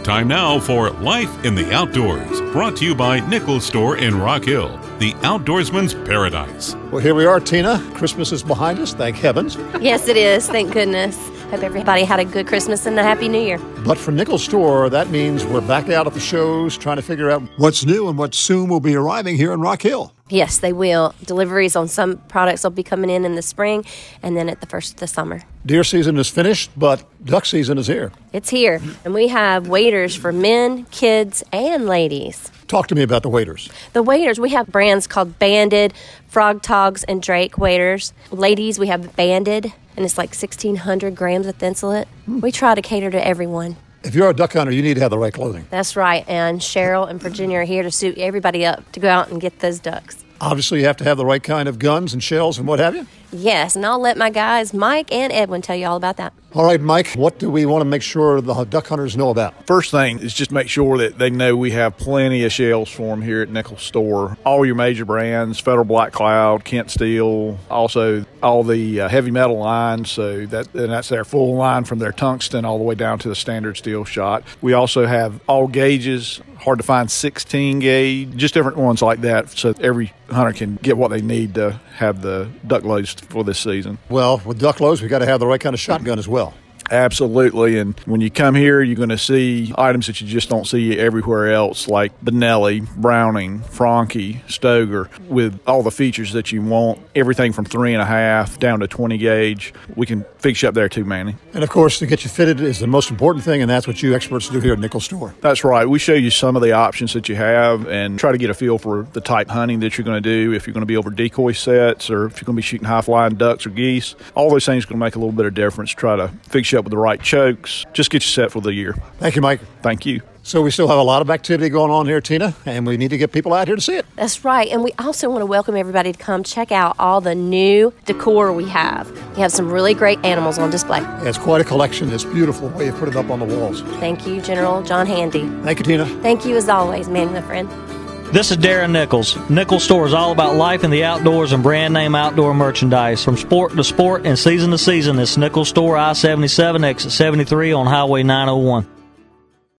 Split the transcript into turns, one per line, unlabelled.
Time now for Life in the Outdoors, brought to you by Nichols Store in Rock Hill, the outdoorsman's paradise.
Well, here we are, Tina. Christmas is behind us, thank heavens.
Yes, it is. Thank goodness. Hope everybody had a good Christmas and a Happy New Year.
But for Nichols Store, that means we're back out at the shows trying to figure out what's new and what soon will be arriving here in Rock Hill.
Yes, they will. Deliveries on some products will be coming in the spring and then at the first of the summer.
Deer season is finished, but duck season is here.
It's here. And we have waders for men, kids, and ladies.
Talk to me about the waders.
The waders, we have brands called Banded, Frog Togs, and Drake waders. Ladies, we have Banded, and it's like 1,600 grams of thinsulate. We try to cater to everyone.
If you're a duck hunter, you need to have the right clothing.
That's right, and Cheryl and Virginia are here to suit everybody up to go out and get those ducks.
Obviously, you have to have the right kind of guns and shells and what have you.
Yes, and I'll let my guys, Mike and Edwin, tell you all about that.
All right, Mike, what do we want to make sure the duck hunters know about?
First thing is just make sure that they know we have plenty of shells for them here at Nichols Store. All your major brands, Federal Black Cloud, Kent Steel, also all the heavy metal lines. So that's their full line from their tungsten all the way down to the standard steel shot. We also have all gauges, hard to find 16 gauge, just different ones like that, so every hunter can get what they need to have the duck loads for this season.
Well, with duck loads, we got to have the right kind of shotgun as well.
Absolutely, and when you come here, you're going to see items that you just don't see everywhere else, like Benelli, Browning, Franke, Stoeger, with all the features that you want, everything from 3.5 down to 20 gauge. We can fix you up there too, Manny.
And of course, to get you fitted is the most important thing, and that's what you experts do here at Nichols Store.
That's right. We show you some of the options that you have and try to get a feel for the type hunting that you're going to do, if you're going to be over decoy sets or if you're going to be shooting high-flying ducks or geese. All those things are going to make a little bit of difference. Try to fix you up with the right chokes. Just get you set for the year.
Thank you, Mike.
Thank you.
So we still have a lot of activity going on here, Tina, and we need to get people out here to see it.
That's right, and we also want to welcome everybody to come check out all the new decor we have. We have some really great animals on display.
Yeah, it's quite a collection. It's beautiful the way you put it up on the walls.
Thank you, General John Handy.
Thank you, Tina.
Thank you as always, Manny, my friend.
This is Darren Nichols. Nichols Store is all about life in the outdoors and brand name outdoor merchandise. From sport to sport and season to season, it's Nichols Store, I-77, exit 73 on Highway 901.